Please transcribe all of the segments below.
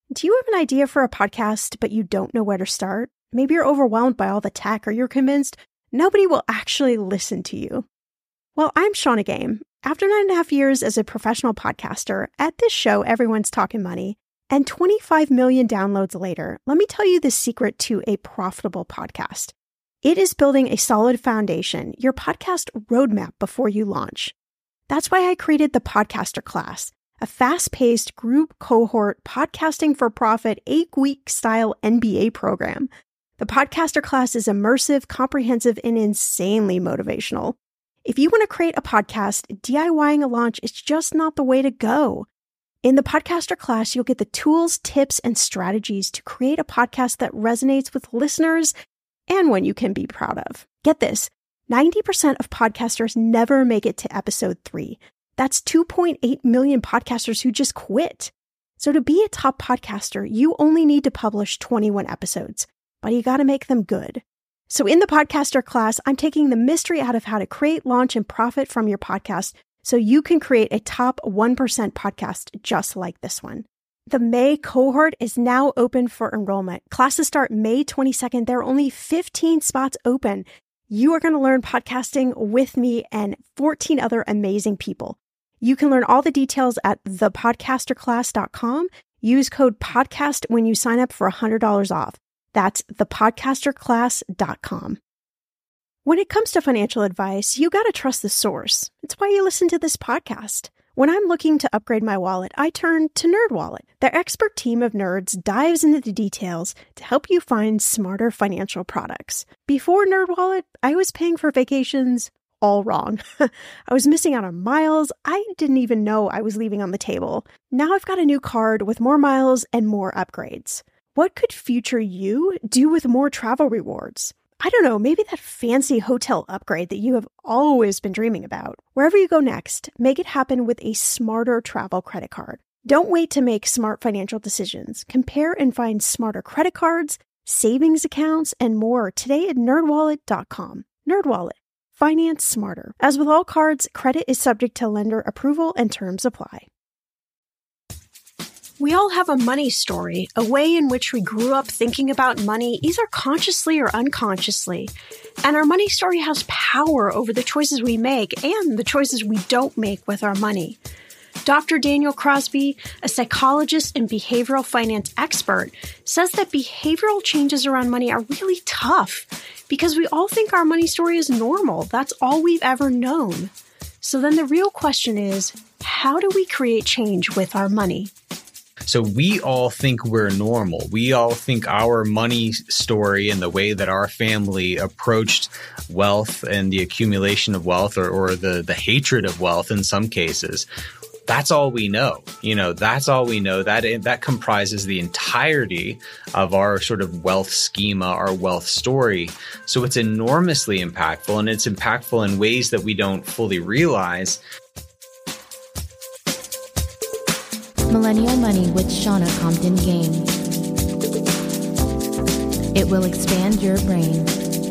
Do you have an idea for a podcast, but you don't know where to start? Maybe you're overwhelmed by all the tech, or you're convinced nobody will actually listen to you. Well, I'm Shannah Game. After 9.5 years as a professional podcaster, at this show, everyone's talking money, and 25 million downloads later, let me tell you the secret to a profitable podcast. It is building a solid foundation, your podcast roadmap before you launch. That's why I created the Podcaster Class, a fast-paced group cohort podcasting for profit 8-week style MBA program. The Podcaster Class is immersive, comprehensive, and insanely motivational. If you want to create a podcast, DIYing a launch is just not the way to go. In the Podcaster Class, you'll get the tools, tips, and strategies to create a podcast that resonates with listeners and one you can be proud of. Get this, 90% of podcasters never make it to episode 3. That's 2.8 million podcasters who just quit. So to be a top podcaster, you only need to publish 21 episodes, but you got to make them good. So in the Podcaster Class, I'm taking the mystery out of how to create, launch, and profit from your podcast so you can create a top 1% podcast just like this one. The May cohort is now open for enrollment. Classes start May 22nd. There are only 15 spots open. You are going to learn podcasting with me and 14 other amazing people. You can learn all the details at thepodcasterclass.com. Use code PODCAST when you sign up for $100 off. That's thepodcasterclass.com. When it comes to financial advice, you got to trust the source. It's why you listen to this podcast. When I'm looking to upgrade my wallet, I turn to NerdWallet. Their expert team of nerds dives into the details to help you find smarter financial products. Before NerdWallet, I was paying for vacations all wrong. I was missing out on miles I didn't even know I was leaving on the table. Now I've got a new card with more miles and more upgrades. What could future you do with more travel rewards? I don't know, maybe that fancy hotel upgrade that you have always been dreaming about. Wherever you go next, make it happen with a smarter travel credit card. Don't wait to make smart financial decisions. Compare and find smarter credit cards, savings accounts, and more today at nerdwallet.com. NerdWallet. Finance smarter. As with all cards, credit is subject to lender approval and terms apply. We all have a money story, a way in which we grew up thinking about money, either consciously or unconsciously. And our money story has power over the choices we make and the choices we don't make with our money. Dr. Daniel Crosby, a psychologist and behavioral finance expert, says that behavioral changes around money are really tough because we all think our money story is normal. That's all we've ever known. So then the real question is, how do we create change with our money? So we all think we're normal. We all think our money story and the way that our family approached wealth and the accumulation of wealth or the hatred of wealth in some cases, that's all we know. That's all we know. That comprises the entirety of our sort of wealth schema, our wealth story. So it's enormously impactful, and it's impactful in ways that we don't fully realize. Millennial Money with Shannah Compton Game. It will expand your brain.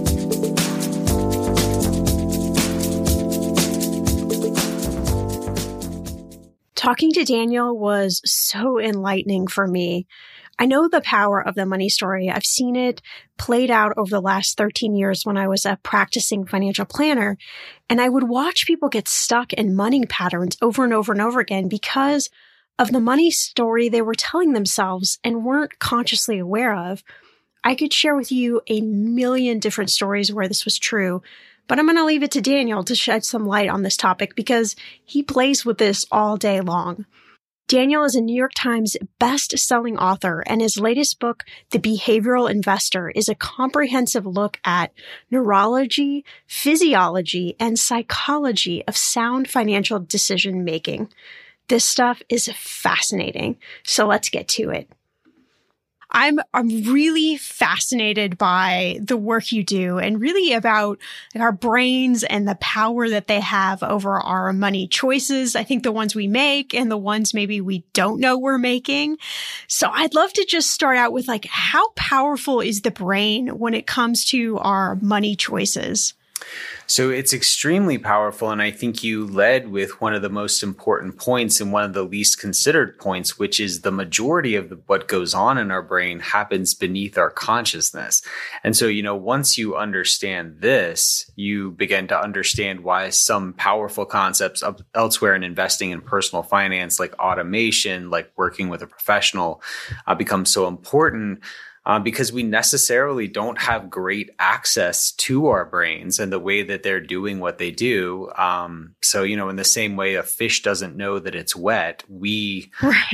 Talking to Daniel was so enlightening for me. I know the power of the money story. I've seen it played out over the last 13 years when I was a practicing financial planner, and I would watch people get stuck in money patterns over and over and over again because of the money story they were telling themselves and weren't consciously aware of. I could share with you a million different stories where this was true, but I'm going to leave it to Daniel to shed some light on this topic because he plays with this all day long. Daniel is a New York Times best-selling author, and his latest book, The Behavioral Investor, is a comprehensive look at neurology, physiology, and psychology of sound financial decision-making. This stuff is fascinating, so let's get to it. I'm really fascinated by the work you do and really about our brains and the power that they have over our money choices. I think the ones we make and the ones maybe we don't know we're making. So I'd love to just start out with how powerful is the brain when it comes to our money choices? So it's extremely powerful. And I think you led with one of the most important points and one of the least considered points, which is the majority of what goes on in our brain happens beneath our consciousness. And so, once you understand this, you begin to understand why some powerful concepts elsewhere in investing in personal finance, like automation, like working with a professional, become so important. Because we necessarily don't have great access to our brains and the way that they're doing what they do. So, in the same way a fish doesn't know that it's wet, we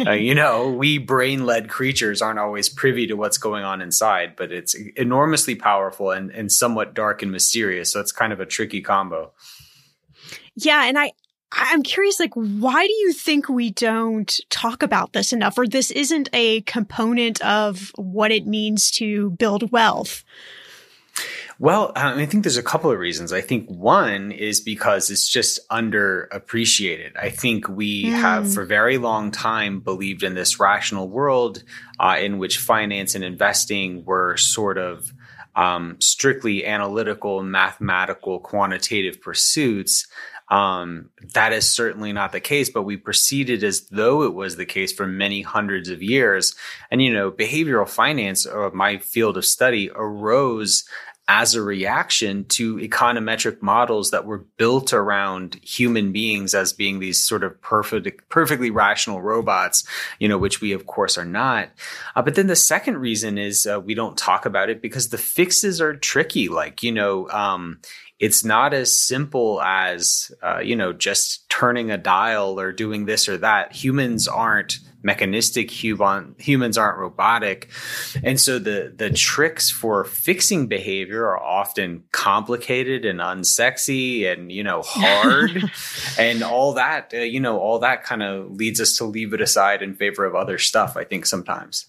brain-led creatures aren't always privy to what's going on inside, but it's enormously powerful and somewhat dark and mysterious. So it's kind of a tricky combo. Yeah. And I'm curious, why do you think we don't talk about this enough, or this isn't a component of what it means to build wealth? Well, I think there's a couple of reasons. I think one is because it's just underappreciated. I think we have for a very long time believed in this rational world in which finance and investing were sort of strictly analytical, mathematical, quantitative pursuits. That is certainly not the case, but we proceeded as though it was the case for many hundreds of years. And, behavioral finance, or my field of study, arose as a reaction to econometric models that were built around human beings as being these sort of perfectly rational robots, which we of course are not. But then the second reason is we don't talk about it because the fixes are tricky. It's not as simple as, just turning a dial or doing this or that. Humans aren't mechanistic. Humans aren't robotic. And so the tricks for fixing behavior are often complicated and unsexy and, hard. And all that, all that kind of leads us to leave it aside in favor of other stuff, I think, sometimes.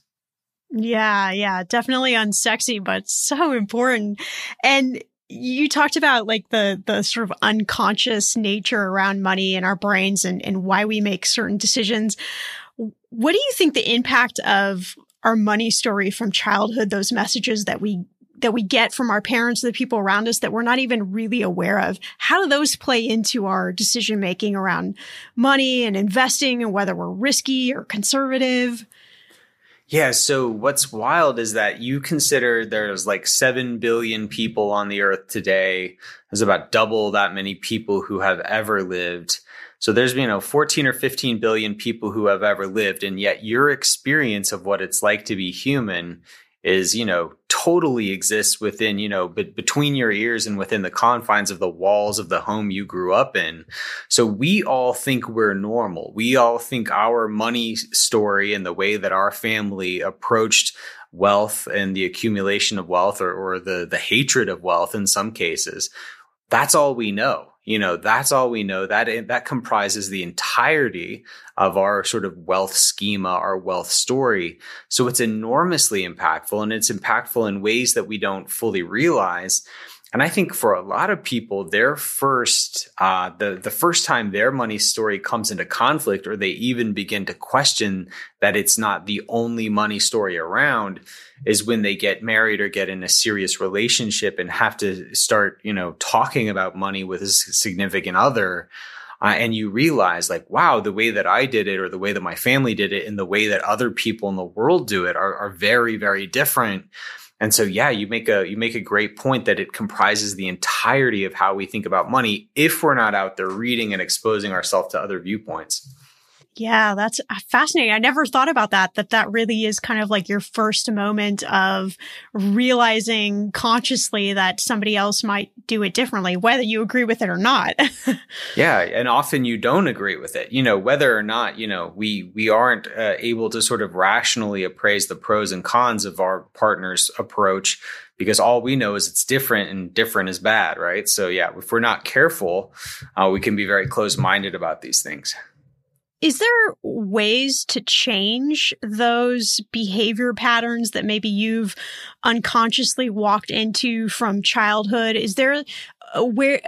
Yeah, definitely unsexy, but so important. And you talked about the sort of unconscious nature around money in our brains and why we make certain decisions. What do you think the impact of our money story from childhood, those messages that we get from our parents, the people around us that we're not even really aware of, how do those play into our decision making around money and investing and whether we're risky or conservative? Yeah. So what's wild is that you consider there's 7 billion people on the earth today. There's about double that many people who have ever lived. So there's, 14 or 15 billion people who have ever lived. And yet your experience of what it's like to be human is, totally exists within, between your ears and within the confines of the walls of the home you grew up in. So we all think we're normal. We all think our money story and the way that our family approached wealth and the accumulation of wealth or the hatred of wealth in some cases, that's all we know. That's all we know. That comprises the entirety of our sort of wealth schema, our wealth story. So it's enormously impactful, and it's impactful in ways that we don't fully realize. And I think for a lot of people, their first, the first time their money story comes into conflict, or they even begin to question that it's not the only money story around, is when they get married or get in a serious relationship and have to start, talking about money with a significant other. And you realize wow, the way that I did it or the way that my family did it and the way that other people in the world do it are very, very different. And so, yeah, you make a great point that it comprises the entirety of how we think about money if we're not out there reading and exposing ourselves to other viewpoints. Yeah, that's fascinating. I never thought about that really is kind of your first moment of realizing consciously that somebody else might do it differently, whether you agree with it or not. Yeah. And often you don't agree with it, whether or not, we aren't able to sort of rationally appraise the pros and cons of our partner's approach, because all we know is it's different and different is bad. Right. So, yeah, if we're not careful, we can be very close-minded about these things. Is there ways to change those behavior patterns that maybe you've unconsciously walked into from childhood? Is there a way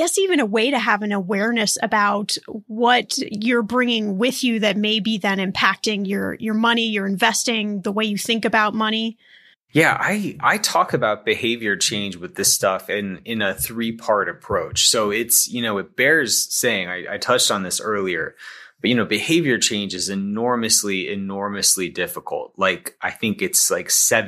to have an awareness about what you're bringing with you that may be then impacting your money, your investing, the way you think about money? Yeah, I talk about behavior change with this stuff in a 3-part approach. So it's, it bears saying, I touched on this earlier, but, behavior change is enormously, enormously difficult. Like, I think it's like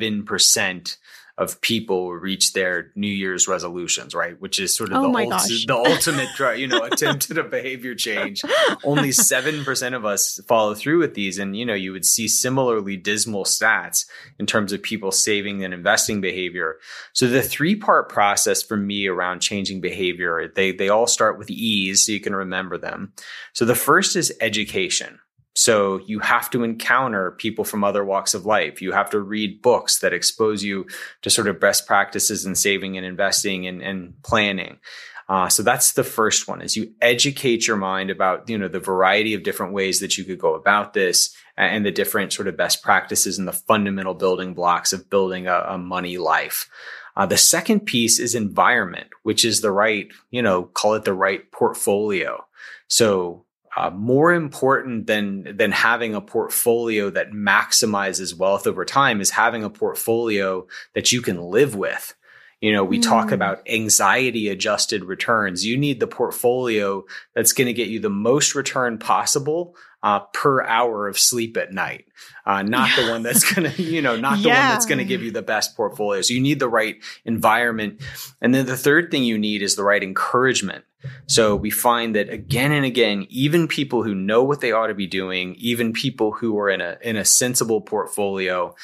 7% of people reach their New Year's resolutions, right? Which is sort of the ultimate, attempt at a behavior change. Only 7% of us follow through with these. And, you would see similarly dismal stats in terms of people saving and investing behavior. So the 3-part process for me around changing behavior, they all start with ease, so you can remember them. So the first is education. So you have to encounter people from other walks of life. You have to read books that expose you to sort of best practices in saving and investing and planning. So that's the first one, is you educate your mind about, the variety of different ways that you could go about this and the different sort of best practices and the fundamental building blocks of building a money life. The second piece is environment, which is the right, call it the right portfolio. So more important than having a portfolio that maximizes wealth over time is having a portfolio that you can live with. We talk about anxiety adjusted returns. You need the portfolio that's going to get you the most return possible per hour of sleep at night. Not the one that's going to, the one that's going to give you the best portfolio. So you need the right environment. And then the third thing you need is the right encouragement. So we find that again and again, even people who know what they ought to be doing, even people who are in a sensible portfolio,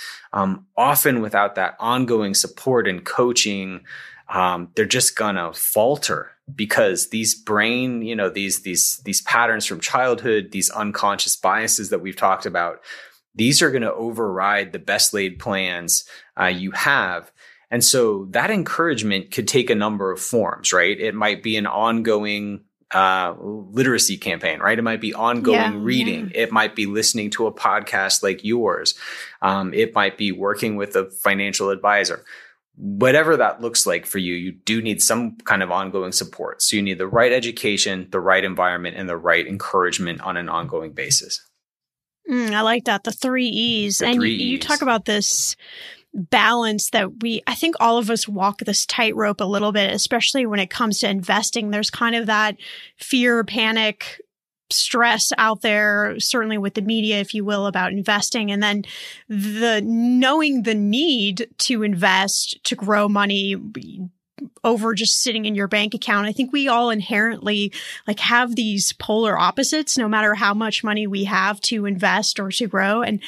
often without that ongoing support and coaching, they're just gonna falter, because these brain, these patterns from childhood, these unconscious biases that we've talked about, these are going to override the best laid plans you have. And so that encouragement could take a number of forms, right? It might be an ongoing literacy campaign, right? It might be ongoing reading. It might be listening to a podcast like yours. It might be working with a financial advisor. Whatever that looks like for you, you do need some kind of ongoing support. So you need the right education, the right environment, and the right encouragement on an ongoing basis. I like that. The 3 E's. And you talk about this balance that I think all of us walk this tightrope a little bit, especially when it comes to investing. There's kind of that fear, panic, stress out there, certainly with the media, if you will, about investing. And then the knowing the need to invest, to grow money over just sitting in your bank account. I think we all inherently have these polar opposites, no matter how much money we have to invest or to grow. And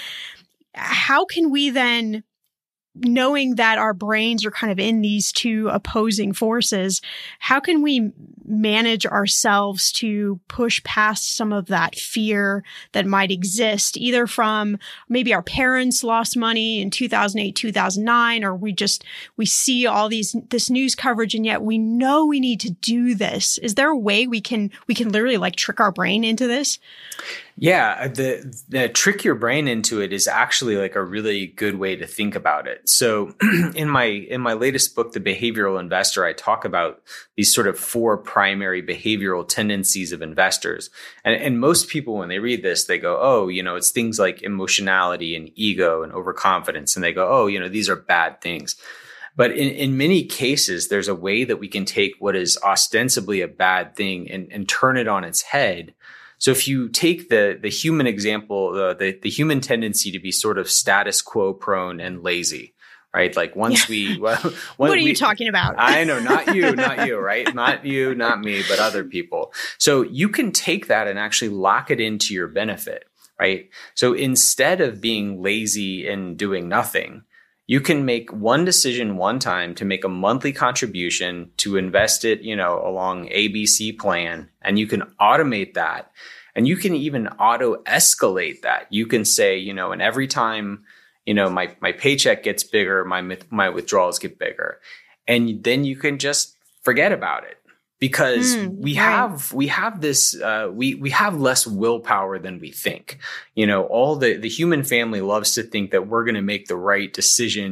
how can we then, knowing that our brains are kind of in these two opposing forces, how can we manage ourselves to push past some of that fear that might exist, either from maybe our parents lost money in 2008, 2009, or we see all this news coverage and yet we know we need to do this. Is there a way we can literally trick our brain into this? Yeah, the trick your brain into it is actually a really good way to think about it. So in my latest book, The Behavioral Investor, I talk about these sort of 4 primary behavioral tendencies of investors. And most people, when they read this, they go, oh, it's things like emotionality and ego and overconfidence. And they go, oh, these are bad things. But in many cases, there's a way that we can take what is ostensibly a bad thing and turn it on its head. So if you take the human example, the human tendency to be sort of status quo prone and lazy, right? What are you talking about? I know, not you, right? Not you, not me, but other people. So you can take that and actually lock it into your benefit, right? So instead of being lazy and doing nothing, you can make one decision one time to make a monthly contribution to invest it, along ABC plan, and you can automate that. And you can even auto escalate that. You can say, and every time, my paycheck gets bigger, my withdrawals get bigger. And then you can just forget about it, because we have this, we have less willpower than we think. All the human family loves to think that we're going to make the right decision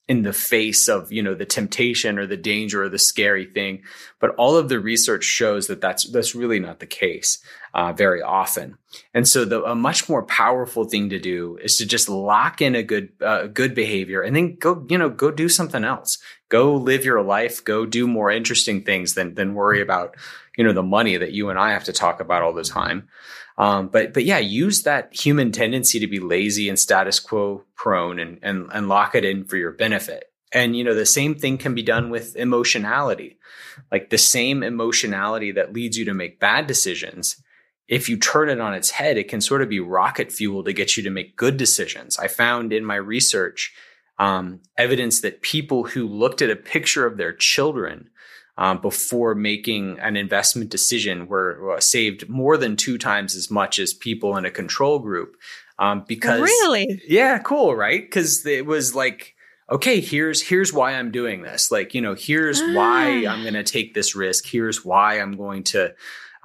in the face of, the temptation or the danger or the scary thing. But all of the research shows that that's really not the case very often. And so a much more powerful thing to do is to just lock in a good behavior and then go do something else. Go live your life, go do more interesting things than worry about, the money that you and I have to talk about all the time. But yeah, use that human tendency to be lazy and status quo prone and lock it in for your benefit. And, the same thing can be done with emotionality, like the same emotionality that leads you to make bad decisions. If you turn it on its head, it can sort of be rocket fuel to get you to make good decisions. I found in my research evidence that people who looked at a picture of their children before making an investment decision were saved more than 2 times as much as people in a control group. Because really, yeah, cool, right? Because it was like, okay, here's why I'm doing this. Like, here's why I'm going to take this risk. Here's why I'm going to,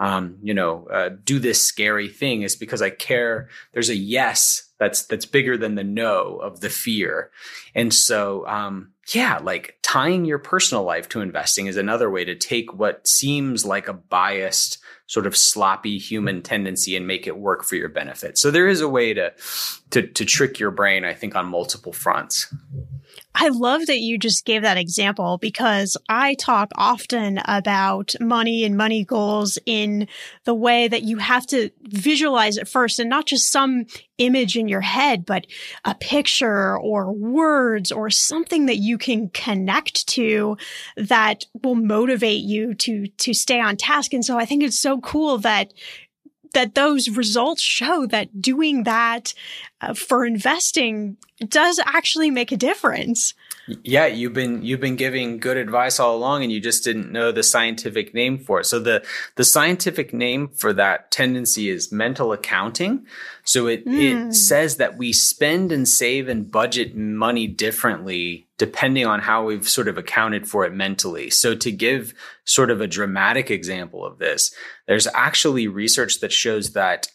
do this scary thing, is because I care. There's a yes that's bigger than the no of the fear. And so, like tying your personal life to investing is another way to take what seems like a biased, sort of sloppy human tendency and make it work for your benefit. So there is a way to trick your brain, I think, on multiple fronts. I love that you just gave that example, because I talk often about money and money goals in the way that you have to visualize it first, and not just some image in your head, but a picture or words or something that you can connect to that will motivate you to stay on task. And so I think it's so cool that those results show that doing that for investing does actually make a difference. Yeah, you've been giving good advice all along, and you just didn't know the scientific name for it. So the scientific name for that tendency is mental accounting. So it says that we spend and save and budget money differently depending on how we've sort of accounted for it mentally. So to give sort of a dramatic example of this, there's actually research that shows that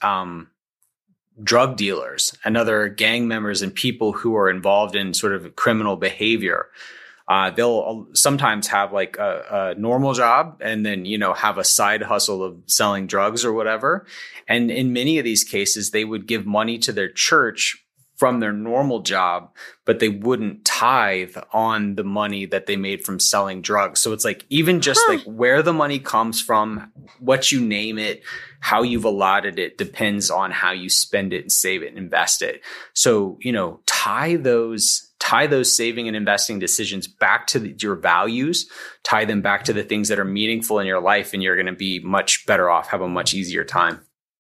drug dealers and other gang members and people who are involved in sort of criminal behavior, they'll sometimes have like a normal job and then, have a side hustle of selling drugs or whatever. And in many of these cases, they would give money to their church from their normal job, but they wouldn't tithe on the money that they made from selling drugs. So it's like, even just like where the money comes from, what you name it, how you've allotted it depends on how you spend it and save it and invest it. So, tie those saving and investing decisions back to your values, tie them back to the things that are meaningful in your life, and you're going to be much better off, have a much easier time.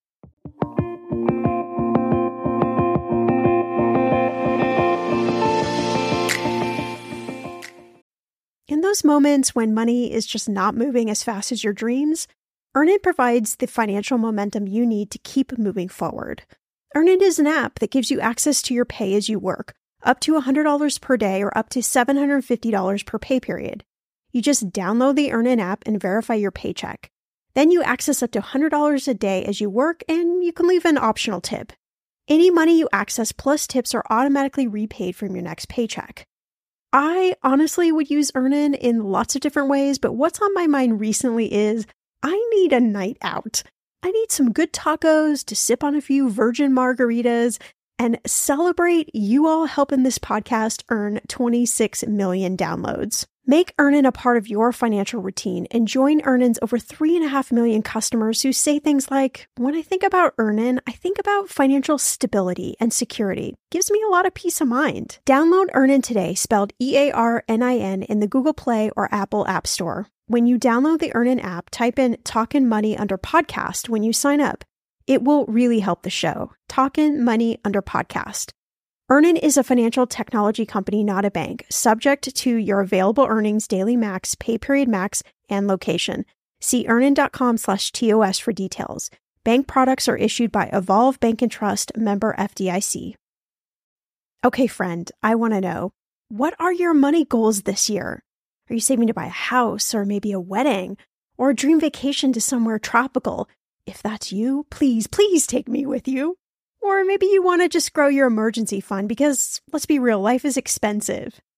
In those moments when money is just not moving as fast as your dreams, Earnin provides the financial momentum you need to keep moving forward. Earnin is an app that gives you access to your pay as you work, up to $100 per day or up to $750 per pay period. You just download the Earnin app and verify your paycheck. Then you access up to $100 a day as you work, and you can leave an optional tip. Any money you access plus tips are automatically repaid from your next paycheck. I honestly would use Earnin in lots of different ways, but what's on my mind recently is I need a night out. I need some good tacos to sip on a few virgin margaritas and celebrate you all helping this podcast earn 26 million downloads. Make Earnin a part of your financial routine and join Earnin's over 3.5 million customers who say things like, when I think about Earnin, I think about financial stability and security. Gives me a lot of peace of mind. Download Earnin today, spelled EARNIN, in the Google Play or Apple App Store. When you download the Earnin app, type in Talkin' Money under podcast when you sign up. It will really help the show. Talkin' Money under podcast. Earnin is a financial technology company, not a bank, subject to your available earnings, daily max, pay period max, and location. See earnin.com/TOS for details. Bank products are issued by Evolve Bank and Trust, member FDIC. Okay, friend, I want to know, what are your money goals this year? Are you saving to buy a house or maybe a wedding or a dream vacation to somewhere tropical? If that's you, please take me with you. Or maybe you want to just grow your emergency fund because, let's be real, life is expensive.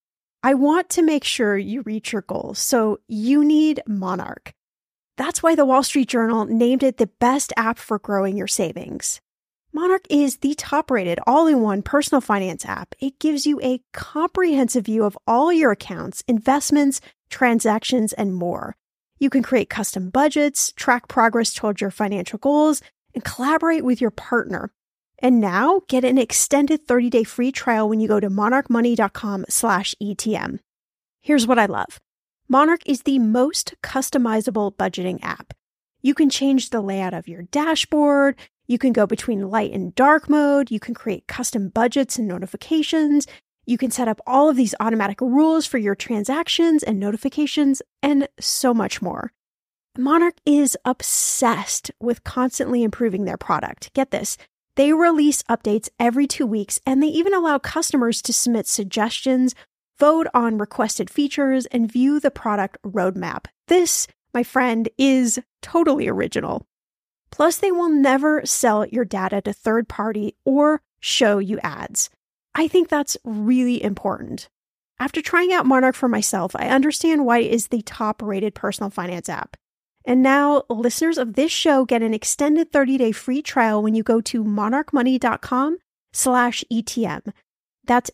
I want to make sure you reach your goals, so you need Monarch. That's why the Wall Street Journal named it the best app for growing your savings. Monarch is the top-rated all-in-one personal finance app. It gives you a comprehensive view of all your accounts, investments, transactions, and more. You can create custom budgets, track progress towards your financial goals, and collaborate with your partner. And now, get an extended 30-day free trial when you go to monarchmoney.com/ETM. Here's what I love. Monarch is the most customizable budgeting app. You can change the layout of your dashboard. You can go between light and dark mode. You can create custom budgets and notifications. You can set up all of these automatic rules for your transactions and notifications, and so much more. Monarch is obsessed with constantly improving their product. Get this. They release updates every 2 weeks, and they even allow customers to submit suggestions, vote on requested features, and view the product roadmap. This, my friend, is totally original. Plus, they will never sell your data to third party or show you ads. I think that's really important. After trying out Monarch for myself, I understand why it is the top-rated personal finance app. And now, listeners of this show get an extended 30-day free trial when you go to monarchmoney.com/ETM. That's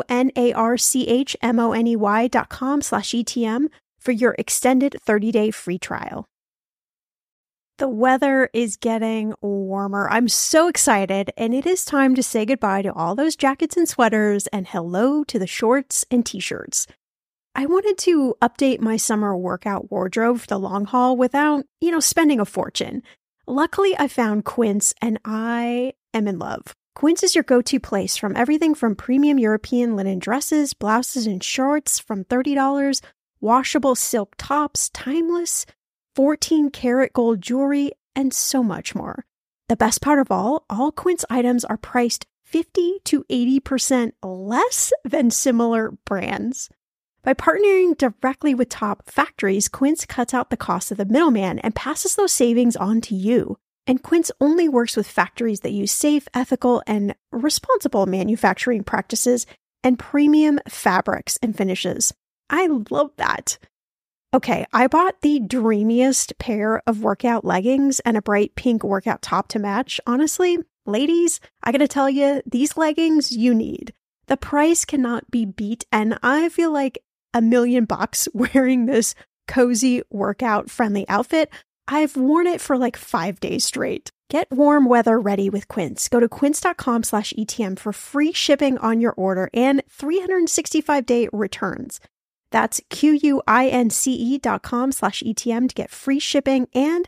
monarchmoney.com/ETM for your extended 30-day free trial. The weather is getting warmer. I'm so excited, and it is time to say goodbye to all those jackets and sweaters and hello to the shorts and t-shirts. I wanted to update my summer workout wardrobe for the long haul without, spending a fortune. Luckily, I found Quince, and I am in love. Quince is your go-to place from everything from premium European linen dresses, blouses, and shorts from $30, washable silk tops, timeless 14-karat gold jewelry, and so much more. The best part of all Quince items are priced 50 to 80% less than similar brands. By partnering directly with top factories, Quince cuts out the cost of the middleman and passes those savings on to you. And Quince only works with factories that use safe, ethical, and responsible manufacturing practices and premium fabrics and finishes. I love that. Okay, I bought the dreamiest pair of workout leggings and a bright pink workout top to match. Honestly, ladies, I gotta tell you, these leggings you need. The price cannot be beat, and I feel like $1 million wearing this cozy workout-friendly outfit. I've worn it for like 5 days straight. Get warm weather ready with Quince. Go to quince.com/ETM for free shipping on your order and 365-day returns. That's QUINCE.com/ETM to get free shipping and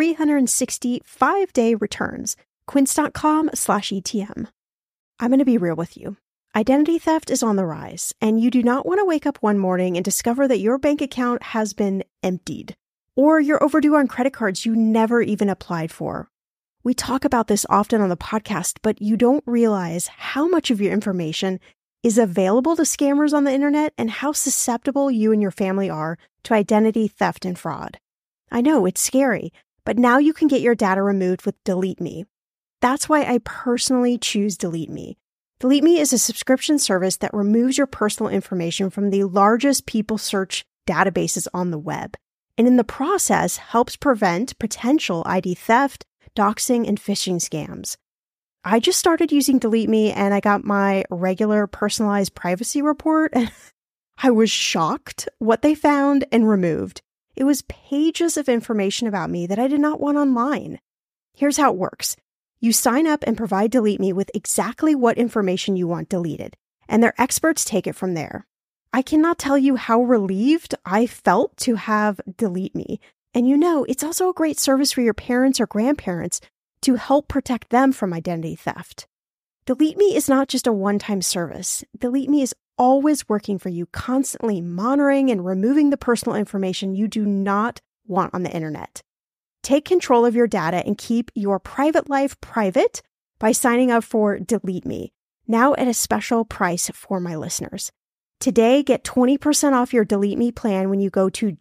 365-day returns. Quince.com/ETM. I'm going to be real with you. Identity theft is on the rise, and you do not want to wake up one morning and discover that your bank account has been emptied, or you're overdue on credit cards you never even applied for. We talk about this often on the podcast, but you don't realize how much of your information is available to scammers on the internet and how susceptible you and your family are to identity theft and fraud. I know, it's scary, but now you can get your data removed with Delete Me. That's why I personally choose Delete Me. Delete Me is a subscription service that removes your personal information from the largest people search databases on the web, and in the process helps prevent potential ID theft, doxing, and phishing scams. I just started using Delete Me and I got my regular personalized privacy report, and I was shocked what they found and removed. It was pages of information about me that I did not want online. Here's how it works. You sign up and provide Delete Me with exactly what information you want deleted, and their experts take it from there. I cannot tell you how relieved I felt to have Delete Me. And it's also a great service for your parents or grandparents to help protect them from identity theft. Delete Me is not just a one-time service. Delete Me is always working for you, constantly monitoring and removing the personal information you do not want on the internet. Take control of your data and keep your private life private by signing up for Delete Me, now at a special price for my listeners. Today, get 20% off your Delete Me plan when you go to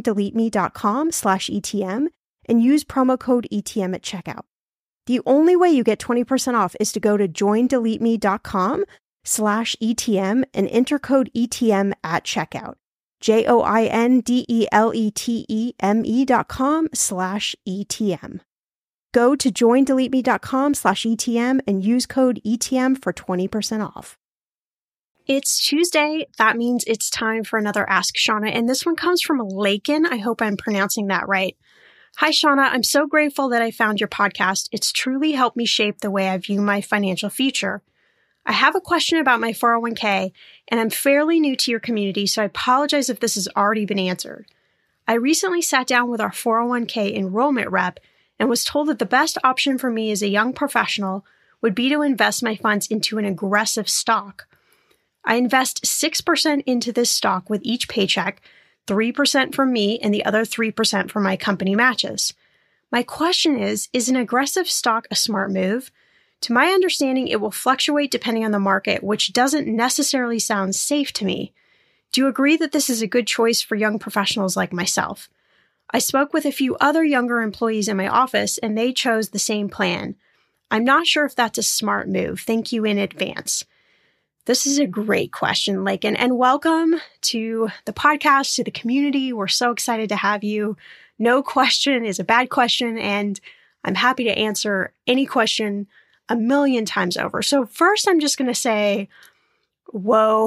joindeleteme.com/ETM and use promo code ETM at checkout. The only way you get 20% off is to go to joindeleteme.com joindeleteme and enter code ETM at checkout. joindeleteme.com/ETM. Go to joindeleteme.com/ETM and use code ETM for 20% off. It's Tuesday. That means it's time for another Ask Shauna, and this one comes from Lakin. I hope I'm pronouncing that right. Hi, Shauna. I'm so grateful that I found your podcast. It's truly helped me shape the way I view my financial future. I have a question about my 401k, and I'm fairly new to your community, so I apologize if this has already been answered. I recently sat down with our 401k enrollment rep and was told that the best option for me as a young professional would be to invest my funds into an aggressive stock. I invest 6% into this stock with each paycheck, 3% from me and the other 3% from my company matches. My question is an aggressive stock a smart move? To my understanding, it will fluctuate depending on the market, which doesn't necessarily sound safe to me. Do you agree that this is a good choice for young professionals like myself? I spoke with a few other younger employees in my office, and they chose the same plan. I'm not sure if that's a smart move. Thank you in advance. This is a great question, Lakin, and welcome to the podcast, to the community. We're so excited to have you. No question is a bad question, and I'm happy to answer any question a million times over. So first, I'm just going to say, whoa.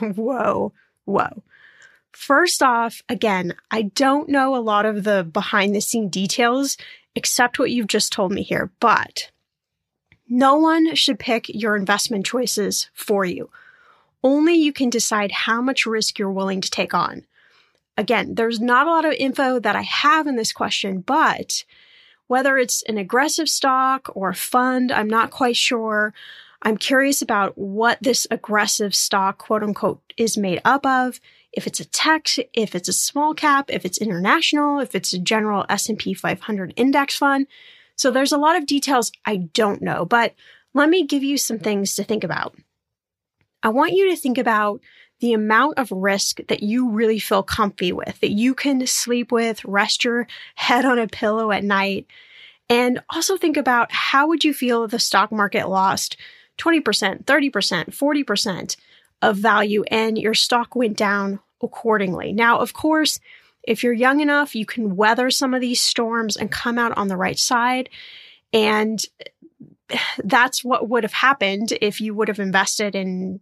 First off, again, I don't know a lot of the behind the scene details except what you've just told me here, but no one should pick your investment choices for you. Only you can decide how much risk you're willing to take on. Again, there's not a lot of info that I have in this question, but whether it's an aggressive stock or a fund, I'm not quite sure. I'm curious about what this aggressive stock, quote unquote, is made up of. If it's a tech, if it's a small cap, if it's international, if it's a general S&P 500 index fund. So there's a lot of details I don't know, but let me give you some things to think about. I want you to think about the amount of risk that you really feel comfy with, that you can sleep with, rest your head on a pillow at night. And also think about how would you feel if the stock market lost 20%, 30%, 40% of value and your stock went down accordingly. Now, of course, if you're young enough, you can weather some of these storms and come out on the right side. And that's what would have happened if you would have invested in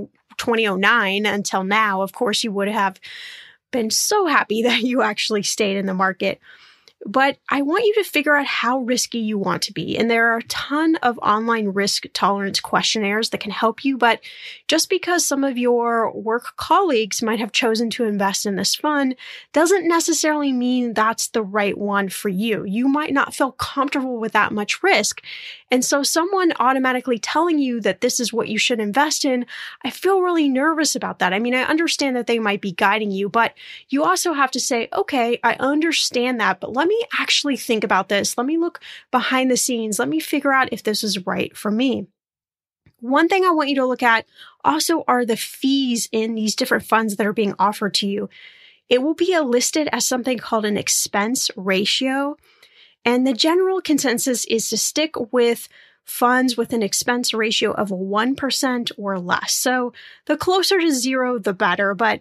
2009 until now. Of course, you would have been so happy that you actually stayed in the market. But I want you to figure out how risky you want to be. And there are a ton of online risk tolerance questionnaires that can help you. But just because some of your work colleagues might have chosen to invest in this fund doesn't necessarily mean that's the right one for you. You might not feel comfortable with that much risk. And so someone automatically telling you that this is what you should invest in, I feel really nervous about that. I mean, I understand that they might be guiding you, but you also have to say, okay, I understand that, but let me actually think about this. Let me look behind the scenes. Let me figure out if this is right for me. One thing I want you to look at also are the fees in these different funds that are being offered to you. It will be listed as something called an expense ratio. And the general consensus is to stick with funds with an expense ratio of 1% or less. So the closer to zero, the better. But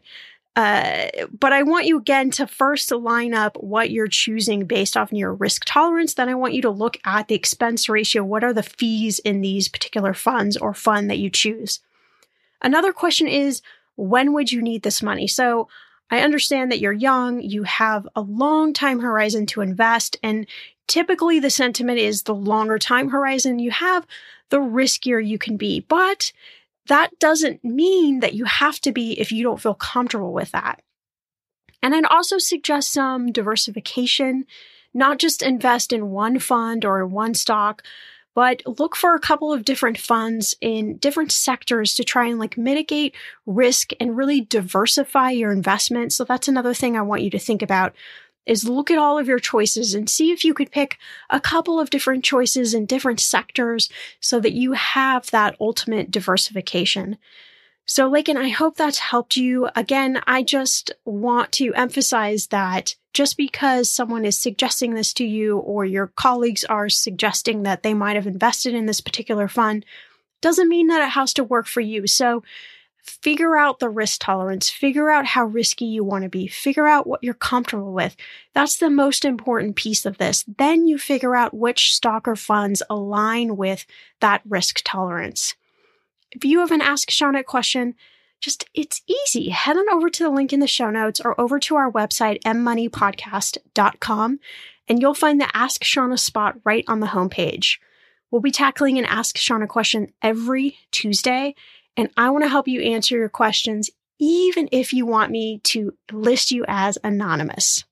I want you again to first line up what you're choosing based off your risk tolerance. Then I want you to look at the expense ratio. What are the fees in these particular funds or fund that you choose? Another question is, when would you need this money? So I understand that you're young, you have a long time horizon to invest, and typically the sentiment is the longer time horizon you have, the riskier you can be. But that doesn't mean that you have to be if you don't feel comfortable with that. And I'd also suggest some diversification, not just invest in one fund or one stock, but look for a couple of different funds in different sectors to try and mitigate risk and really diversify your investment. So that's another thing I want you to think about, is look at all of your choices and see if you could pick a couple of different choices in different sectors so that you have that ultimate diversification. So, Lakin, I hope that's helped you. Again, I just want to emphasize that just because someone is suggesting this to you or your colleagues are suggesting that they might have invested in this particular fund, doesn't mean that it has to work for you. So figure out the risk tolerance, figure out how risky you want to be, figure out what you're comfortable with. That's the most important piece of this. Then you figure out which stock or funds align with that risk tolerance. If you have an Ask Shauna question, it's easy. Head on over to the link in the show notes or over to our website, mmoneypodcast.com, and you'll find the Ask Shauna spot right on the homepage. We'll be tackling an Ask Shauna question every Tuesday, and I want to help you answer your questions, even if you want me to list you as anonymous.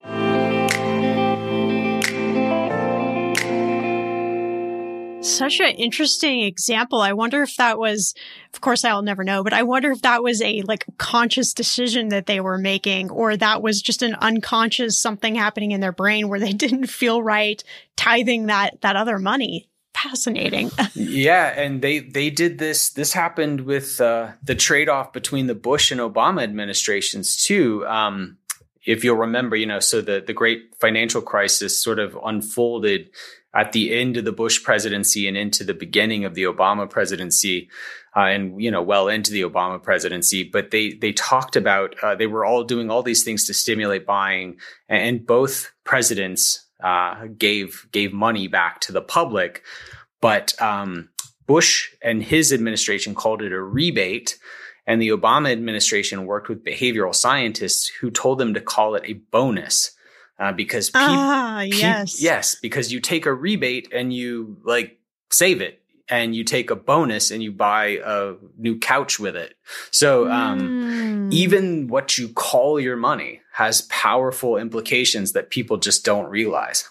Such an interesting example. I wonder if that was, of course I'll never know, but I wonder if that was a conscious decision that they were making, or that was just an unconscious something happening in their brain where they didn't feel right tithing that other money. Fascinating. Yeah. And they did this. This happened with the trade-off between the Bush and Obama administrations too. If you'll remember, so the great financial crisis sort of unfolded at the end of the Bush presidency and into the beginning of the Obama presidency, and well into the Obama presidency. But they talked about they were all doing all these things to stimulate buying, and both presidents gave money back to the public. But Bush and his administration called it a rebate, and the Obama administration worked with behavioral scientists who told them to call it a bonus. Because because you take a rebate and you save it, and you take a bonus and you buy a new couch with it. So even what you call your money has powerful implications that people just don't realize.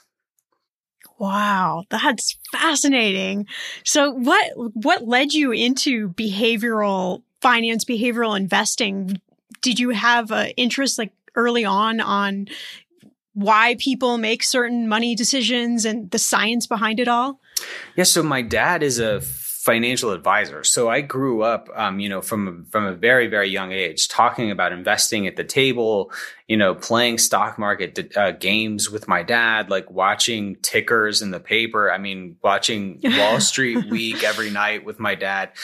Wow, that's fascinating. So what led you into behavioral finance, behavioral investing? Did you have an interest early on why people make certain money decisions and the science behind it all? Yeah. So my dad is a financial advisor. So I grew up, from a very, very young age, talking about investing at the table, playing stock market games with my dad, watching tickers in the paper. I mean, watching Wall Street Week every night with my dad,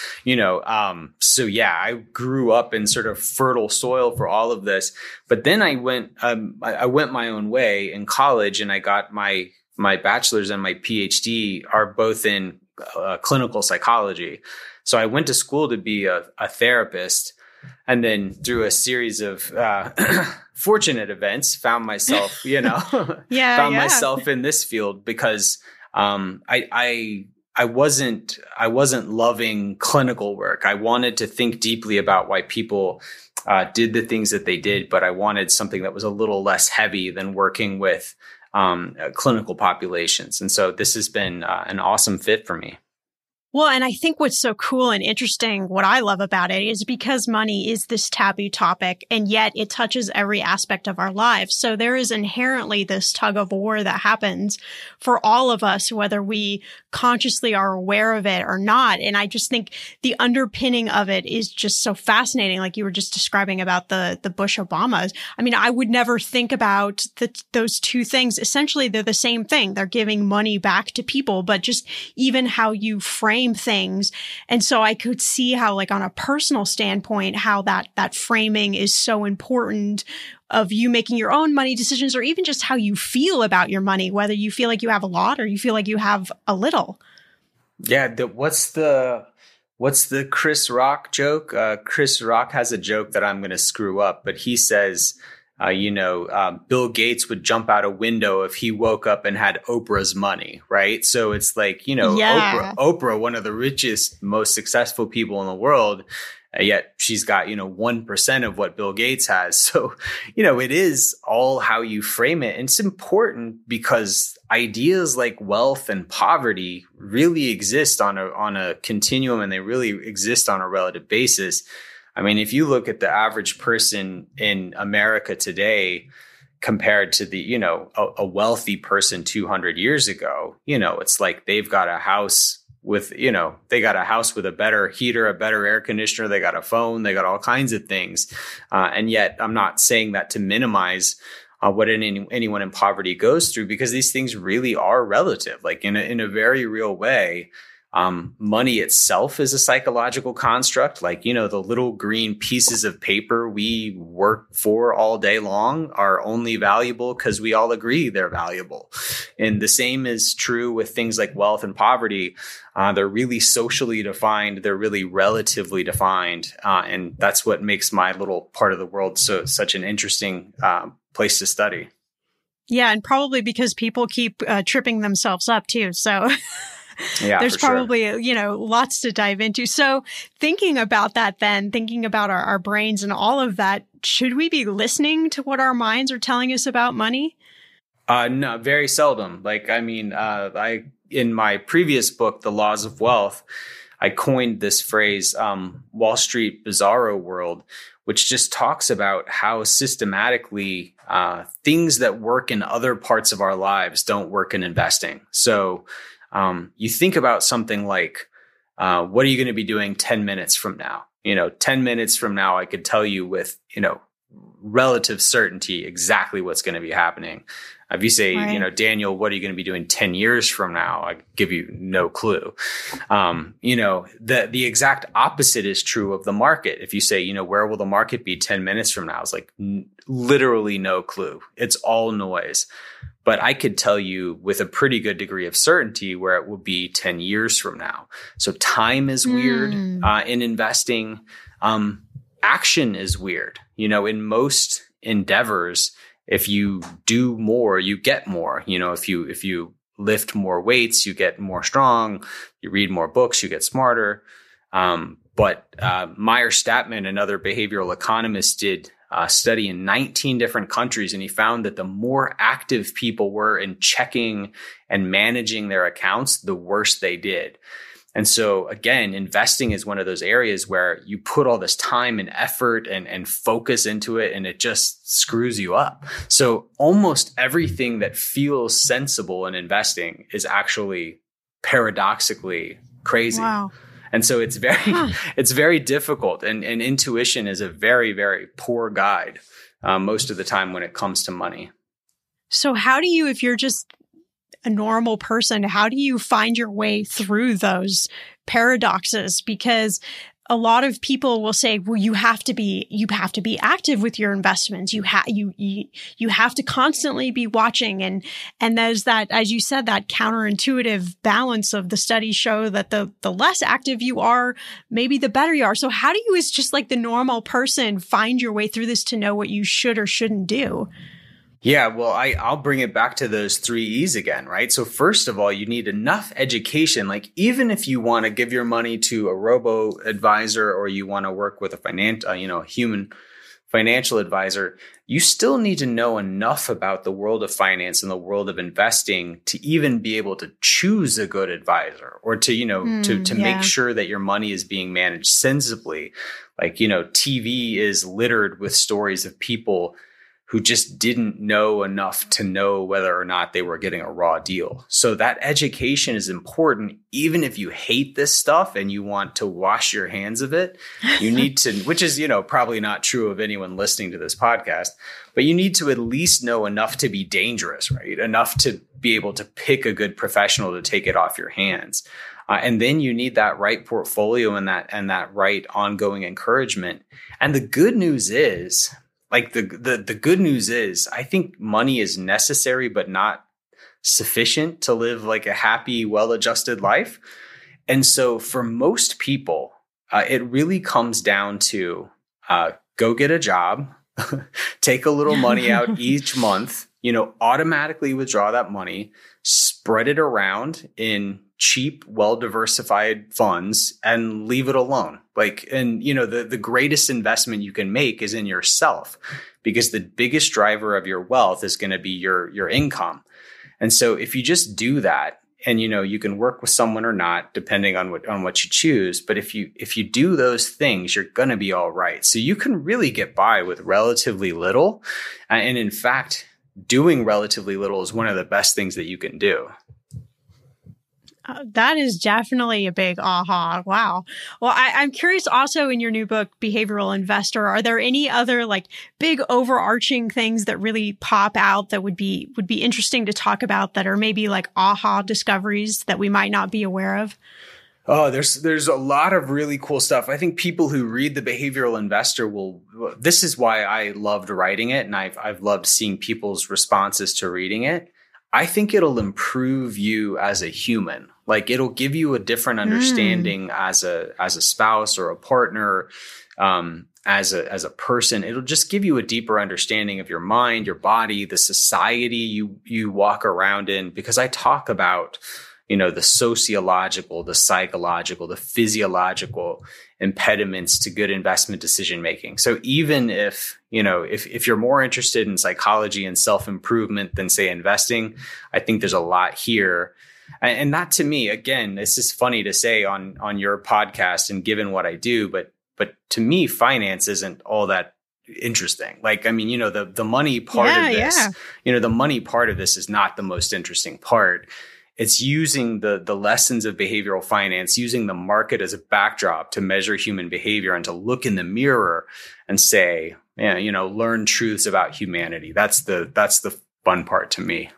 So yeah, I grew up in sort of fertile soil for all of this. But then I went my own way in college, and I got my bachelor's and my PhD are both in clinical psychology. So I went to school to be a therapist, and then through a series of fortunate events, found myself, myself in this field because I wasn't loving clinical work. I wanted to think deeply about why people did the things that they did, but I wanted something that was a little less heavy than working with clinical populations. And so this has been an awesome fit for me. Well, and I think what's so cool and interesting, what I love about it is because money is this taboo topic, and yet it touches every aspect of our lives. So there is inherently this tug of war that happens for all of us, whether we consciously are aware of it or not. And I just think the underpinning of it is just so fascinating. Like you were just describing about the Bush Obamas. I mean, I would never think about those two things. Essentially, they're the same thing. They're giving money back to people, but just even how you frame things. And so I could see how, on a personal standpoint, how that framing is so important of you making your own money decisions, or even just how you feel about your money, whether you feel like you have a lot or you feel like you have a little. Yeah. What's the Chris Rock joke? Chris Rock has a joke that I'm going to screw up, but he says, Bill Gates would jump out a window if he woke up and had Oprah's money, right? So it's Oprah, one of the richest, most successful people in the world, yet she's got, 1% of what Bill Gates has. So, it is all how you frame it. And it's important because ideas like wealth and poverty really exist on a continuum, and they really exist on a relative basis. I mean, if you look at the average person in America today compared to a wealthy person 200 years ago, it's like they've got a house with, they got a house with a better heater, a better air conditioner, they got a phone, they got all kinds of things. And yet I'm not saying that to minimize what anyone in poverty goes through, because these things really are relative, in a very real way. Money itself is a psychological construct. Like, the little green pieces of paper we work for all day long are only valuable because we all agree they're valuable. And the same is true with things like wealth and poverty. They're really socially defined. They're really relatively defined. And that's what makes my little part of the world such an interesting place to study. Yeah. And probably because people keep tripping themselves up too. So yeah, there's probably, lots to dive into. So thinking about that then, thinking about our brains and all of that, should we be listening to what our minds are telling us about money? No, very seldom. In my previous book, The Laws of Wealth, I coined this phrase, Wall Street Bizarro World, which just talks about how systematically things that work in other parts of our lives don't work in investing. So you think about something like, what are you going to be doing 10 minutes from now? 10 minutes from now, I could tell you with, relative certainty exactly what's going to be happening. If you say, right. Daniel, what are you going to be doing 10 years from now? I give you no clue. The exact opposite is true of the market. If you say, where will the market be 10 minutes from now? It's like literally no clue. It's all noise. But I could tell you with a pretty good degree of certainty where it will be 10 years from now. So time is weird in investing. Action is weird. In most endeavors, if you do more, you get more. If you lift more weights, you get more strong. You read more books, you get smarter. But Meyer Statman, another behavioral economist, did a study in 19 different countries, and he found that the more active people were in checking and managing their accounts, the worse they did. And so again, investing is one of those areas where you put all this time and effort and focus into it, and it just screws you up. So almost everything that feels sensible in investing is actually paradoxically crazy. Wow. And so it's very difficult. And intuition is a very, very poor guide most of the time when it comes to money. So how do you, if you're just a normal person, how do you find your way through those paradoxes? Because a lot of people will say, well, you have to be active with your investments. You have to constantly be watching. And there's that, as you said, that counterintuitive balance of the studies show that the less active you are, maybe the better you are. So how do you, as just like the normal person, find your way through this to know what you should or shouldn't do? Yeah, well, I'll bring it back to those 3 E's again, right? So first of all, you need enough education. Like even if you want to give your money to a robo advisor or you want to work with a human financial advisor, you still need to know enough about the world of finance and the world of investing to even be able to choose a good advisor or to make sure that your money is being managed sensibly. Like, TV is littered with stories of people who just didn't know enough to know whether or not they were getting a raw deal. So that education is important. Even if you hate this stuff and you want to wash your hands of it, you need to, which is, probably not true of anyone listening to this podcast, but you need to at least know enough to be dangerous, right? Enough to be able to pick a good professional to take it off your hands. And then you need that right portfolio and that right ongoing encouragement. And the good news is, the good news is, I think money is necessary, but not sufficient to live like a happy, well-adjusted life. And so for most people, it really comes down to go get a job, take a little money out each month, automatically withdraw that money, spread it around in cheap, well-diversified funds and leave it alone. The greatest investment you can make is in yourself, because the biggest driver of your wealth is going to be your income. And so if you just do that, and you can work with someone or not, depending on what you choose, but if you do those things, you're going to be all right. So you can really get by with relatively little. And in fact, doing relatively little is one of the best things that you can do. That is definitely a big aha. Wow. Well, I'm curious also in your new book, Behavioral Investor, are there any other big overarching things that really pop out that would be interesting to talk about that are maybe aha discoveries that we might not be aware of? Oh, there's a lot of really cool stuff. I think people who read The Behavioral Investor this is why I loved writing it, and I've loved seeing people's responses to reading it. I think it'll improve you as a human. Like, it'll give you a different understanding as a spouse or a partner, as a person. It'll just give you a deeper understanding of your mind, your body, the society you walk around in, because I talk about the sociological, the psychological, the physiological impediments to good investment decision making. So even if you're more interested in psychology and self-improvement than, say, investing, I think there's a lot here. And that, to me, again, it's just funny to say on your podcast and given what I do, but to me, finance isn't all that interesting. Like, I mean, the money part of this, the money part of this is not the most interesting part. It's using the lessons of behavioral finance, using the market as a backdrop to measure human behavior and to look in the mirror and say, learn truths about humanity. That's the fun part to me.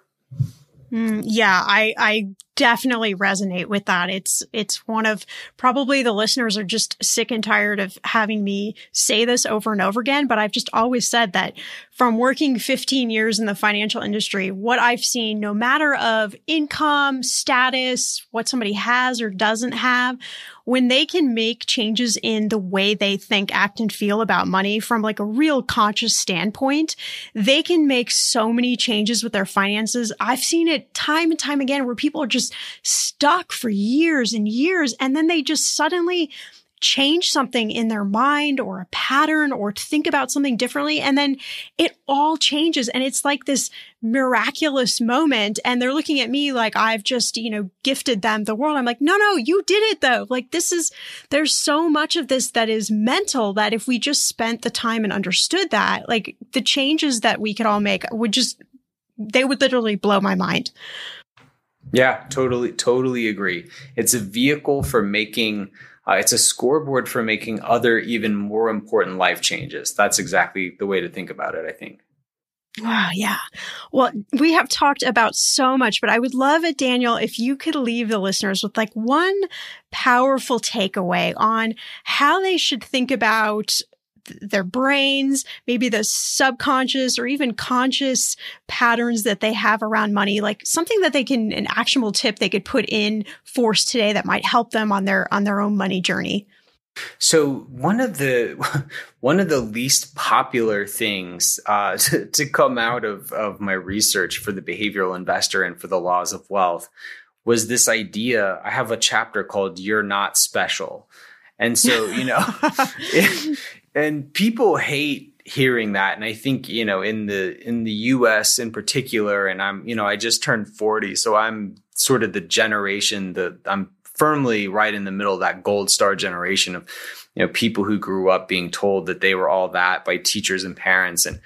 I definitely resonate with that. It's one of, probably the listeners are just sick and tired of having me say this over and over again, but I've just always said that from working 15 years in the financial industry, what I've seen, no matter of income, status, what somebody has or doesn't have, when they can make changes in the way they think, act, and feel about money from like a real conscious standpoint, they can make so many changes with their finances. I've seen it time and time again where people are just stuck for years and years, and then they just suddenly change something in their mind or a pattern or think about something differently. And then it all changes. And it's like this miraculous moment. And they're looking at me like I've just, gifted them the world. I'm like, no, you did it though. Like there's so much of this that is mental that if we just spent the time and understood that, like the changes that we could all make they would literally blow my mind. Yeah, totally agree. It's a vehicle for making it's a scoreboard for making other, even more important life changes. That's exactly the way to think about it, I think. Wow, yeah. Well, we have talked about so much, but I would love it, Daniel, if you could leave the listeners with like one powerful takeaway on how they should think about their brains, maybe the subconscious or even conscious patterns that they have around money, like something that an actionable tip they could put in force today that might help them on their own money journey. So one of the least popular things to come out of my research for The Behavioral Investor and for The Laws of Wealth was this idea. I have a chapter called "You're Not Special," and so and people hate hearing that. And I think, in the US in particular, and I just turned 40. So I'm sort of the generation I'm firmly right in the middle of that gold star generation of, people who grew up being told that they were all that by teachers and parents. And,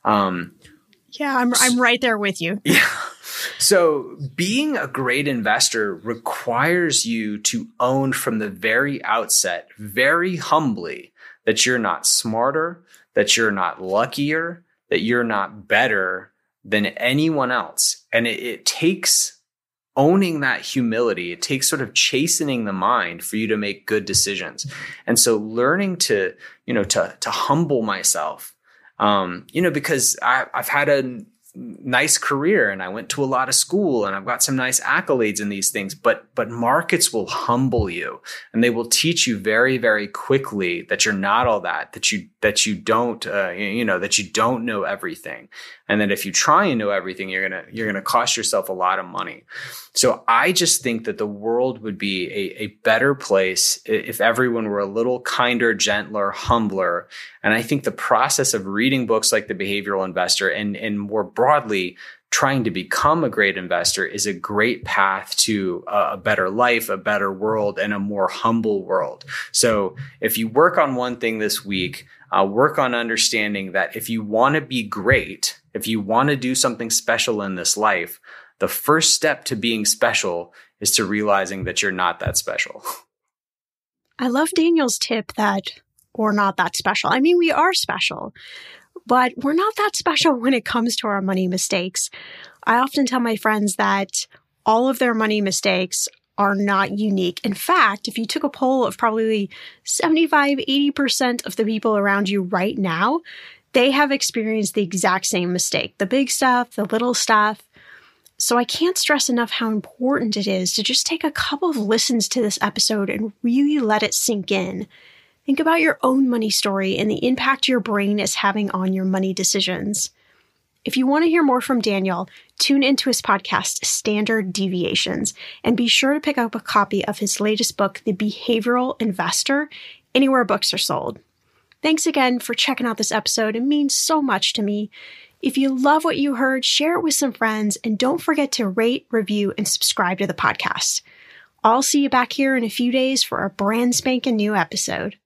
I'm right there with you. Yeah. So being a great investor requires you to own from the very outset, very humbly, that you're not smarter, that you're not luckier, that you're not better than anyone else. And it takes owning that humility. It takes sort of chastening the mind for you to make good decisions. And so learning to humble myself, because I've had a nice career and I went to a lot of school and I've got some nice accolades in these things, but markets will humble you and they will teach you very, very quickly that you're not all that you don't know everything. And that if you try and know everything, you're going to cost yourself a lot of money. So I just think that the world would be a better place if everyone were a little kinder, gentler, humbler. And I think the process of reading books like The Behavioral Investor and more broadly, trying to become a great investor is a great path to a better life, a better world, and a more humble world. So if you work on one thing this week, work on understanding that if you want to be great, if you want to do something special in this life, the first step to being special is to realizing that you're not that special. I love Daniel's tip that we're not that special. I mean, we are special, but we're not that special when it comes to our money mistakes. I often tell my friends that all of their money mistakes are not unique. In fact, if you took a poll of probably 75-80% of the people around you right now, they have experienced the exact same mistake. The big stuff, the little stuff. So I can't stress enough how important it is to just take a couple of listens to this episode and really let it sink in. Think about your own money story and the impact your brain is having on your money decisions. If you want to hear more from Daniel, tune into his podcast, Standard Deviations, and be sure to pick up a copy of his latest book, The Behavioral Investor, anywhere books are sold. Thanks again for checking out this episode. It means so much to me. If you love what you heard, share it with some friends, and don't forget to rate, review, and subscribe to the podcast. I'll see you back here in a few days for a brand spanking new episode.